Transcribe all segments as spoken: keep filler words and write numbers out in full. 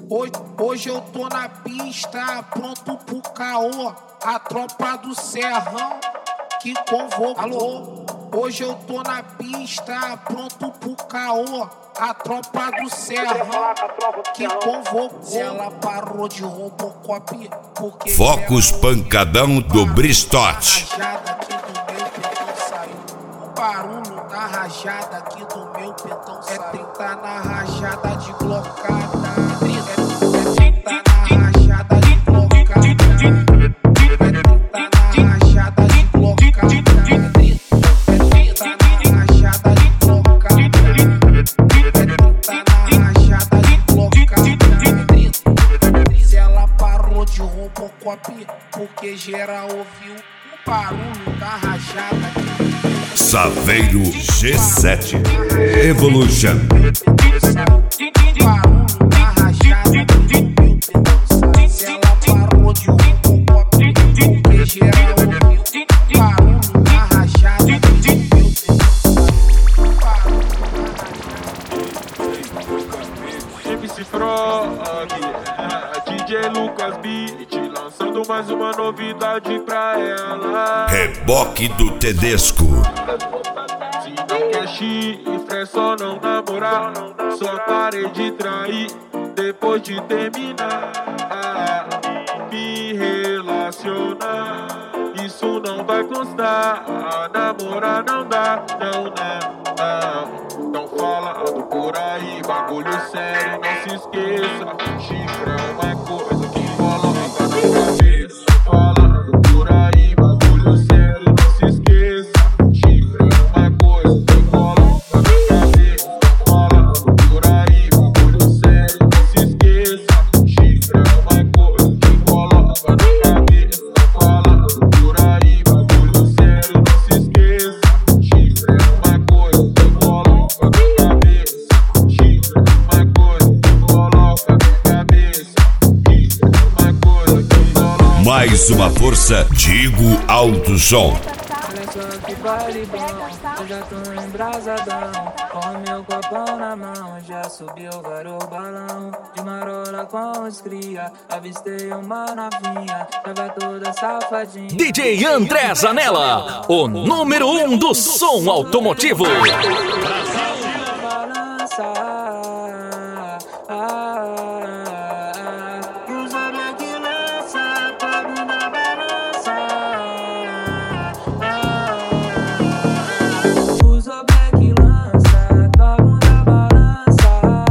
Hoje, hoje eu tô na pista, pronto pro caô. A tropa do Serrão que convocou. Alô? Hoje eu tô na pista, pronto pro caô. A tropa do Serrão que convocou. Ela parou de Robocop porque Focus Pancadão do Bristote. O barulho da rajada aqui do meu petão é trinta na rajada de blocada. Porque geral ouviu o barulho da rajada. Saveiro G sete Evolution. O barulho da rajada. Ela parou de Robocop porque geral ouviu o barulho da rajada. M C Frog, D J Lucas Beat, lançando mais uma novidade pra ela. Reboque do Tedesco. Se não quer chifre, é só não namorar. Só parei de trair depois de terminar. Me relacionar, isso não vai constar. Namorar não dá, não, não, não. Não falando por aí, bagulho sério, não se esqueça. Chifre é uma coisa que coloca na cabeça. Falando por aí, bagulho sério, não se esqueça. Chifre é uma coisa que coloca na cabeça. Falando por aí, bagulho sério, não se esqueça. Chifre é uma coisa que coloca na cabeça. Falando por aí, bagulho sério, não se esqueça. Chifre é uma coisa que coloca na cabeça. Chifre é uma coisa que coloca na cabeça. Chifre é uma coisa que coloca. Mais uma força, Digo Alto Som. Olha só que baile bom, eu já tô embrasadão. Com meu copão na mão, já subiu vários balão. De marola com os cria, avistei uma novinha. Tava toda safadinha. D J André Zanella, o número um do som automotivo. Balança, e os olhos que lança, tua bunda balança. Os olhos que lança, tua bunda balança.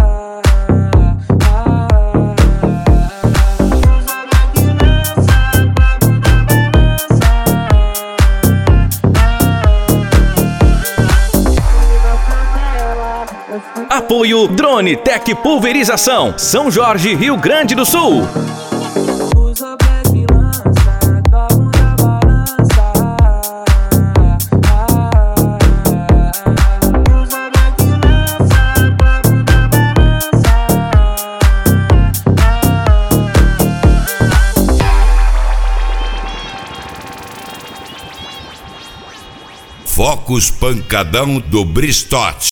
Os olhos que lança, tua bunda balança. Apoio Drone Tech Pulverização, São Jorge, Rio Grande do Sul. Os olhos que lança, tua bunda balança. Os olhos que lança, tua bunda balança. Focus Pancadão do Bristote.